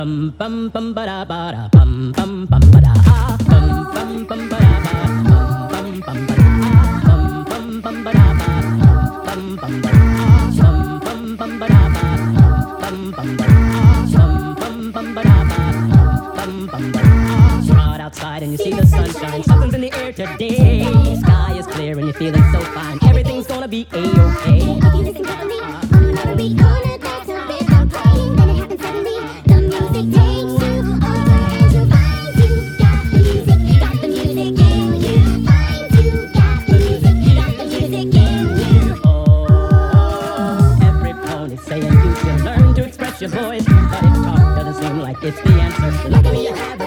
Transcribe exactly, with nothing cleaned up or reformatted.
Bum bum bum ba da ba da bum bum bum ba da ah bum bum bum ba da ba bum bum bum ba da ah bum bum bum ba da ba bum bum ba ah bum bum bum ba da ba bum bum ba ah bum bum ba da ba bum bum ba ah. You're out outside and you see the sunshine. Something's in the air today. Sky is clear and you're feeling so fine. Everything's gonna be a-okay. If you listen carefully, on another beat, corner that's a rhythm playing, then it happens suddenly. The music takes you over and you find you got the music, got the music in you. Find you got the music, got the music in you. Oh, every pony's saying you should learn to express your voice, but if talk doesn't seem like it's the answer, luckily you have